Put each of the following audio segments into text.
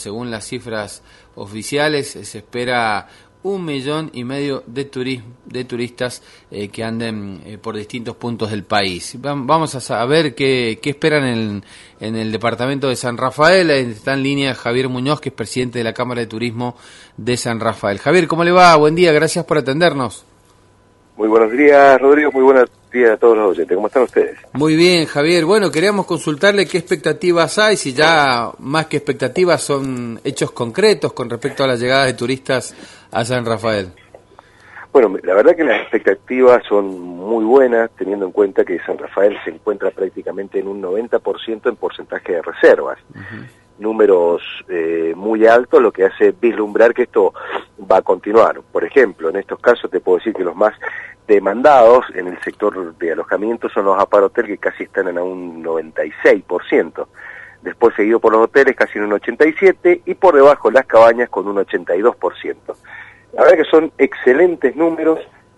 según las cifras oficiales, se espera 1,5 millones de turistas que anden por distintos puntos del país. Vamos a saber qué esperan en el departamento de San Rafael. Está en línea Javier Muñoz, que es presidente de la Cámara de Turismo de San Rafael. Javier, ¿cómo le va? Buen día, gracias por atendernos. Muy buenos días, Rodrigo, muy buenos días a todos los oyentes. ¿Cómo están ustedes? Muy bien, Javier. Bueno, queríamos consultarle qué expectativas hay, si ya más que expectativas son hechos concretos con respecto a la llegada de turistas a San Rafael. Bueno, la verdad que las expectativas son muy buenas, teniendo en cuenta que San Rafael se encuentra prácticamente en un 90% en porcentaje de reservas. Números muy altos, lo que hace vislumbrar que esto va a continuar. Por ejemplo, en estos casos te puedo decir que los más demandados en el sector de alojamiento son los aparthotel, que casi están en un 96%. Después seguido por los hoteles, casi en un 87%, y por debajo las cabañas con un 82%. La verdad que son excelentes números.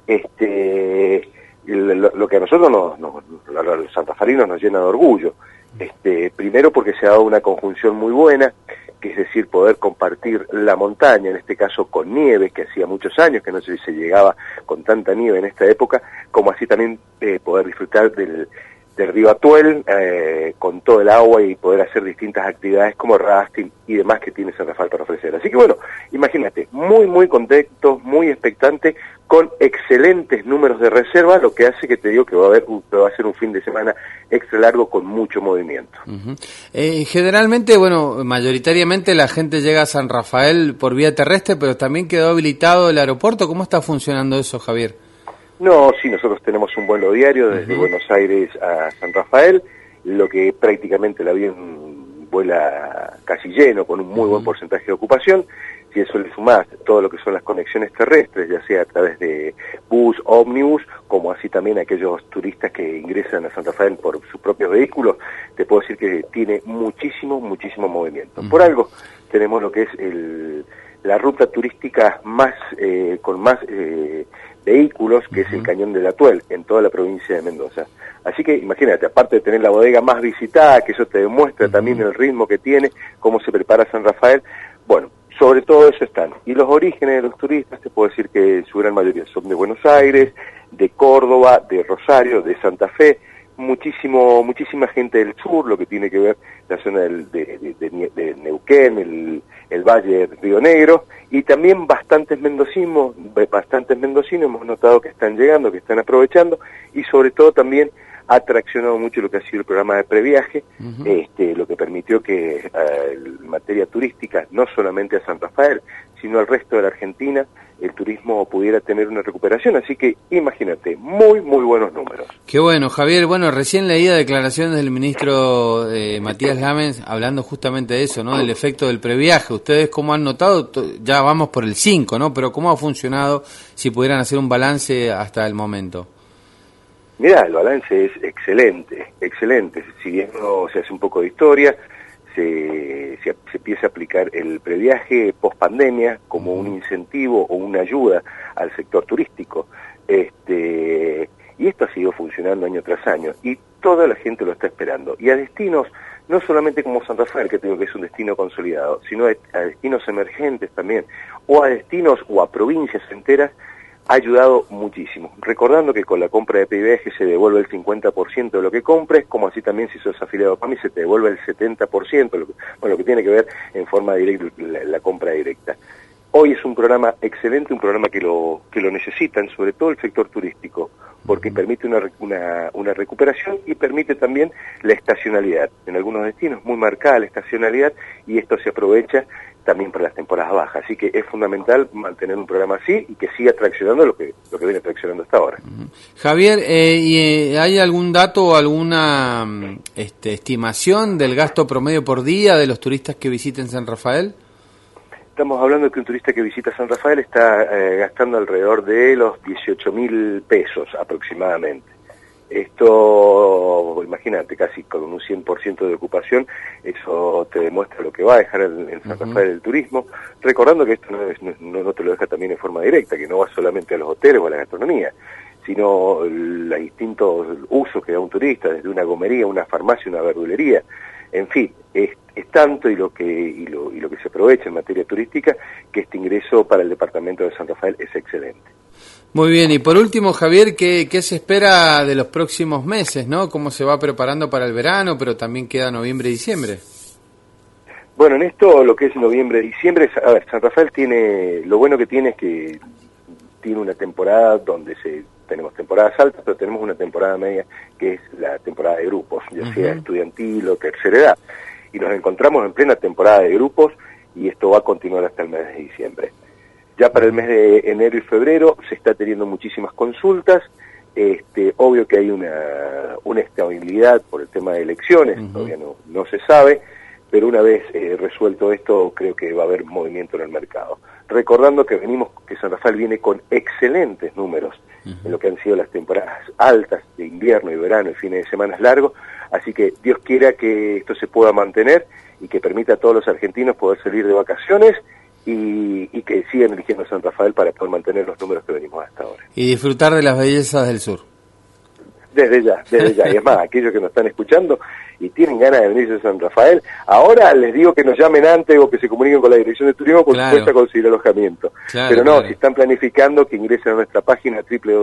Lo que a nosotros los santafarinos nos llena de orgullo. Primero porque se ha dado una conjunción muy buena, que es decir, poder compartir la montaña, en este caso con nieve, que hacía muchos años que no se llegaba con tanta nieve en esta época, como así también poder disfrutar del río Atuel, con todo el agua, y poder hacer distintas actividades como rafting y demás que tiene San Rafael para ofrecer. Así que bueno, imagínate, muy contentos, muy expectantes, con excelentes números de reserva, lo que hace que te digo que va a ser un fin de semana extra largo con mucho movimiento. Generalmente, bueno, mayoritariamente la gente llega a San Rafael por vía terrestre, pero también quedó habilitado el aeropuerto. ¿Cómo está funcionando eso, Javier? No, sí, nosotros tenemos un vuelo diario desde Buenos Aires a San Rafael, lo que prácticamente el avión vuela casi lleno, con un muy buen porcentaje de ocupación. Si eso le sumás todo lo que son las conexiones terrestres, ya sea a través de bus, ómnibus, como así también aquellos turistas que ingresan a San Rafael por sus propios vehículos, te puedo decir que tiene muchísimo movimiento. Por algo tenemos lo que es la ruta turística con más vehículos, que es el Cañón del Atuel, en toda la provincia de Mendoza. Así que imagínate, aparte de tener la bodega más visitada, que eso te demuestra también el ritmo que tiene, cómo se prepara San Rafael, bueno, sobre todo eso están. Y los orígenes de los turistas, te puedo decir que en su gran mayoría son de Buenos Aires, de Córdoba, de Rosario, de Santa Fe, muchísima gente del sur, lo que tiene que ver la zona de Neuquén, el Valle del Río Negro, y también bastantes mendocinos hemos notado que están llegando, que están aprovechando, y sobre todo también ha traccionado mucho lo que ha sido el programa de previaje, lo que permitió que en materia turística, no solamente a San Rafael, sino al resto de la Argentina, el turismo pudiera tener una recuperación. Así que imagínate, muy buenos números. Qué bueno, Javier. Bueno, recién leía declaraciones del ministro Matías Lamens hablando justamente de eso, ¿no? Del efecto del previaje. Ustedes, ¿cómo han notado? Ya vamos por el 5, ¿no? Pero ¿cómo ha funcionado, si pudieran hacer un balance hasta el momento? Mirá, el balance es excelente. Si bien no se hace un poco de historia, se empieza a aplicar el previaje post-pandemia como un incentivo o una ayuda al sector turístico. Y esto ha sido funcionando año tras año, y toda la gente lo está esperando. Y a destinos, no solamente como San Rafael, que tengo que es un destino consolidado, sino a destinos emergentes también, o a destinos o a provincias enteras, ha ayudado muchísimo. Recordando que con la compra de previaje se devuelve el 50% de lo que compres, como así también si sos afiliado a PAMI se te devuelve el 70%, lo que tiene que ver en forma directa la compra directa. Hoy es un programa excelente, un programa que lo necesitan, sobre todo el sector turístico, porque permite una recuperación y permite también la estacionalidad. En algunos destinos muy marcada la estacionalidad, y esto se aprovecha también para las temporadas bajas. Así que es fundamental mantener un programa así y que siga traccionando lo que viene traccionando hasta ahora. Javier, ¿hay algún dato o alguna estimación del gasto promedio por día de los turistas que visiten San Rafael? Estamos hablando de que un turista que visita San Rafael está gastando alrededor de los 18.000 pesos aproximadamente. Esto, imagínate, casi con un 100% de ocupación, eso te demuestra lo que va a dejar en San Rafael el turismo, recordando que esto no te lo deja también en forma directa, que no va solamente a los hoteles o a la gastronomía, sino los distintos usos que da un turista, desde una gomería, una farmacia, una verdulería, En fin, es tanto y lo que se aprovecha en materia turística que este ingreso para el departamento de San Rafael es excelente. Muy bien, y por último, Javier, ¿qué se espera de los próximos meses, ¿no? ¿Cómo se va preparando para el verano, pero también queda noviembre y diciembre? Bueno, en esto, lo que es noviembre y diciembre, a ver, San Rafael lo bueno que tiene es que tiene una temporada donde tenemos temporadas altas, pero tenemos una temporada media que es la temporada de grupos, ya sea estudiantil o tercera edad. Y nos encontramos en plena temporada de grupos y esto va a continuar hasta el mes de diciembre. Ya para el mes de enero y febrero se está teniendo muchísimas consultas, obvio que hay una estabilidad por el tema de elecciones, todavía no se sabe, pero una vez resuelto esto creo que va a haber movimiento en el mercado. Recordando que San Rafael viene con excelentes números en lo que han sido las temporadas altas de invierno y verano y fines de semana largos, así que Dios quiera que esto se pueda mantener y que permita a todos los argentinos poder salir de vacaciones y que sigan eligiendo San Rafael para poder mantener los números que venimos hasta ahora. Y disfrutar de las bellezas del sur. Desde ya. Y es más, aquellos que nos están escuchando y tienen ganas de venirse a San Rafael, ahora les digo que nos llamen antes o que se comuniquen con la Dirección de Turismo, por supuesto, a conseguir alojamiento. Pero no, si están planificando, que ingresen a nuestra página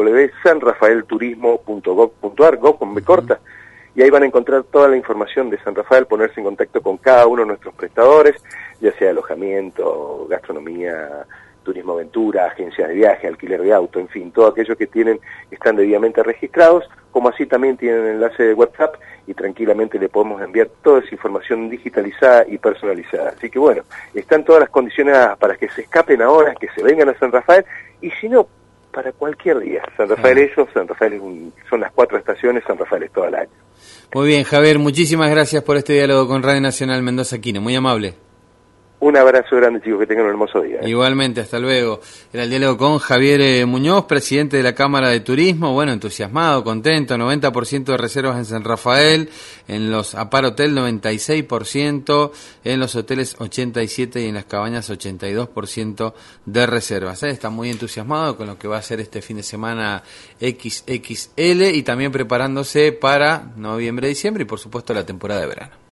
www.sanrafaelturismo.gov.ar, gov con B corta, y ahí van a encontrar toda la información de San Rafael, ponerse en contacto con cada uno de nuestros prestadores, ya sea alojamiento, gastronomía, turismo aventura, agencias de viaje, alquiler de auto, en fin, todos aquellos que están debidamente registrados, como así también tienen enlace de WhatsApp y tranquilamente le podemos enviar toda esa información digitalizada y personalizada. Así que bueno, están todas las condiciones para que se escapen ahora, que se vengan a San Rafael, y si no, para cualquier día. San Rafael San Rafael son las 4 estaciones, San Rafael es todo el año. Muy bien, Javier, muchísimas gracias por este diálogo con Radio Nacional Mendoza Aquino, muy amable. Un abrazo grande, chicos, que tengan un hermoso día. Igualmente, hasta luego. Era el diálogo con Javier Muñoz, presidente de la Cámara de Turismo, bueno, entusiasmado, contento, 90% de reservas en San Rafael, en los Apar Hotel 96%, en los hoteles 87% y en las cabañas 82% de reservas. Está muy entusiasmado con lo que va a ser este fin de semana XXL y también preparándose para noviembre, diciembre y por supuesto la temporada de verano.